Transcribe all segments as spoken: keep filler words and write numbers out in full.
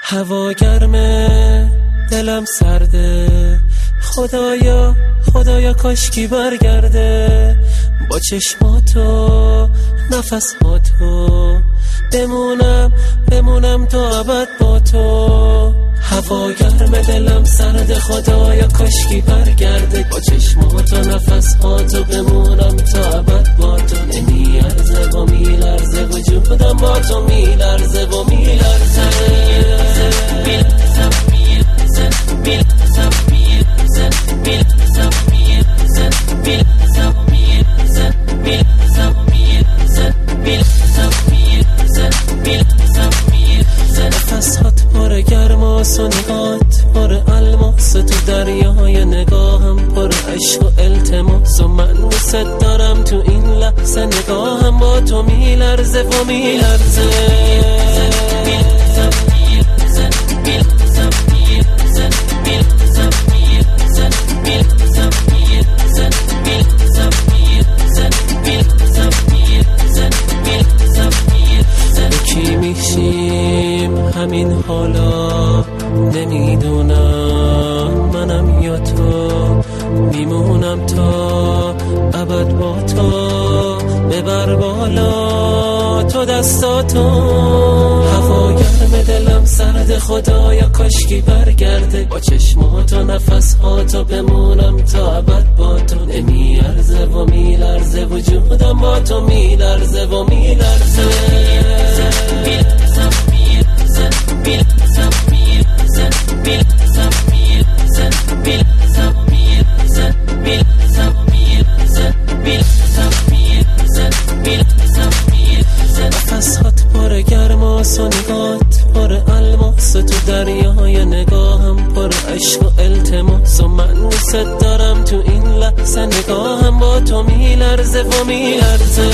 هوا گرمه دلم سرده، خدایا خدایا کاشکی برگرده. با چشماتو نفساتو بمونم بمونم تا ابد با تو. هوا گرمه دلم سرده، خدایا کاشکی برگرده. با چشماتو نفساتو بمونم تا ابد با تو. نمیارزه و میلرزه وجودم با تو، میلرزه و میلرزه نفسات پر گرماس و نگات پر الماس، تو دریای نگاهم پر عشق و التماس. و من وست دارم تو این لحظه، نگاهم با تو میلرزه و میلرزه. یکی میشیم همین حالا، نمیدونم منم یا تو. میمونم تا ابد با تو، ببر بالا تو دستاتو. هوا گرم دلم سرد، خدایا کاشکی برگرده. با چشمات و نفساتو بمونم تا ابد با تو. نمیارزه و میلرزه وجودم با تو، میلرزه و میلرزه. نفسات پر گرماس و نگات پر الماس، تو دریای نگاهم پر عشق و التماس. و من وست دارم تو این لحظه، نگاهم با تو میلرزه و میلرزه.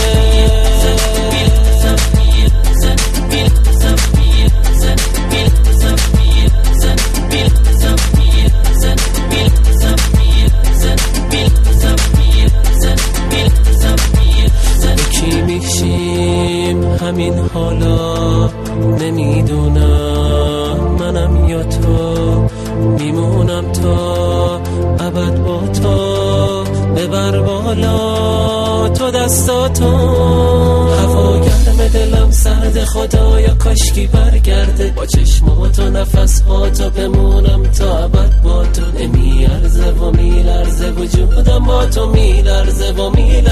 یکی میشیم همین حالا، نمیدونم منم یا تو. میمونم تا ابد با تو، ببر بالا تو دستاتو. هوا گرم دلم سرده، خدایا کاشکی برگرده. با چشمات و نفساتو بمونم تا ابد با تو. نمیارزه و میلرزه وجودم با تو، میلرزه و میلرزه.